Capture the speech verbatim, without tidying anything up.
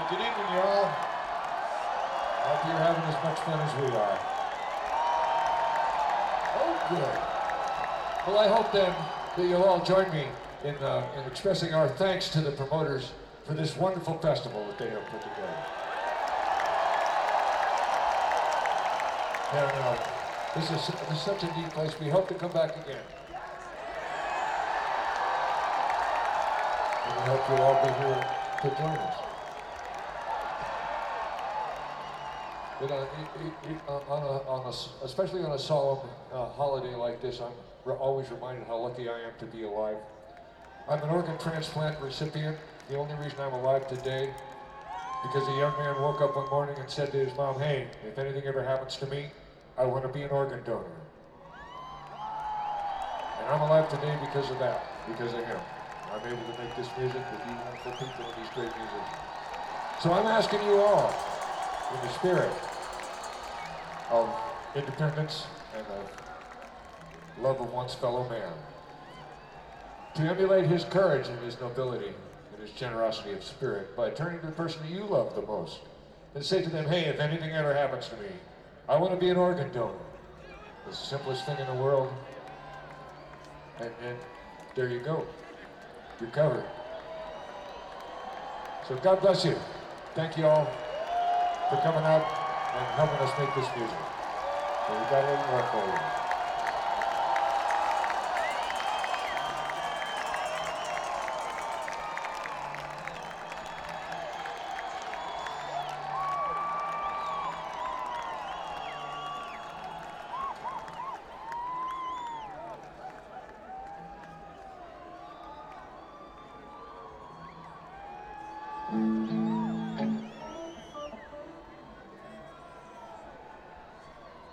Good evening, y'all. Hope you're having as much fun as we are. Oh, good. Well, I hope then that you'll all join me in, uh, in expressing our thanks to the promoters for this wonderful festival that they have put together. And uh, this is, this is such a neat place. We hope to come back again. And we hope you'll all be here to join us. You know, it, it, on a, on a, especially on a solemn uh, holiday like this, I'm re always reminded how lucky I am to be alive. I'm an organ transplant recipient. The only reason I'm alive today, because a young man woke up one morning and said to his mom, "Hey, if anything ever happens to me, I want to be an organ donor." And I'm alive today because of that, because of him. I'm able to make this music with you wonderful people and these great musicians. So I'm asking you all, in the spirit of independence and of love of one's fellow man, to emulate his courage and his nobility and his generosity of spirit by turning to the person that you love the most and say to them, "Hey, if anything ever happens to me, I want to be an organ donor." It's the simplest thing in the world. And, and there you go. You're covered. So God bless you. Thank you all for coming out and helping us make this music. So we got a little more for you. Mm-hmm.